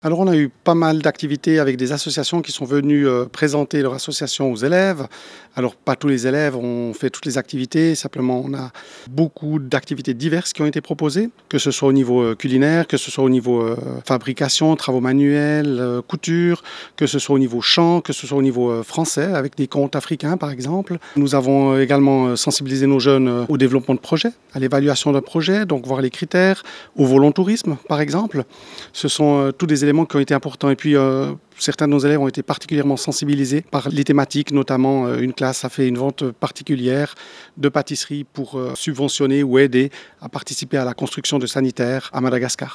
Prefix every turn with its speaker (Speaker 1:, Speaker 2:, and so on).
Speaker 1: Alors, on a eu pas mal d'activités avec des associations qui sont venues présenter leur association aux élèves. Alors, pas tous les élèves ont fait toutes les activités, simplement on a beaucoup d'activités diverses qui ont été proposées, que ce soit au niveau culinaire, que ce soit au niveau fabrication, travaux manuels, couture, que ce soit au niveau chant, que ce soit au niveau français, avec des contes africains par exemple. Nous avons également sensibilisé nos jeunes au développement de projets, à l'évaluation d'un projet, donc voir les critères, au volontourisme par exemple. Ce sont tous des éléments qui ont été importants. Et puis, certains de nos élèves ont été particulièrement sensibilisés par les thématiques, notamment une classe a fait une vente particulière de pâtisserie pour subventionner ou aider à participer à la construction de sanitaires à Madagascar.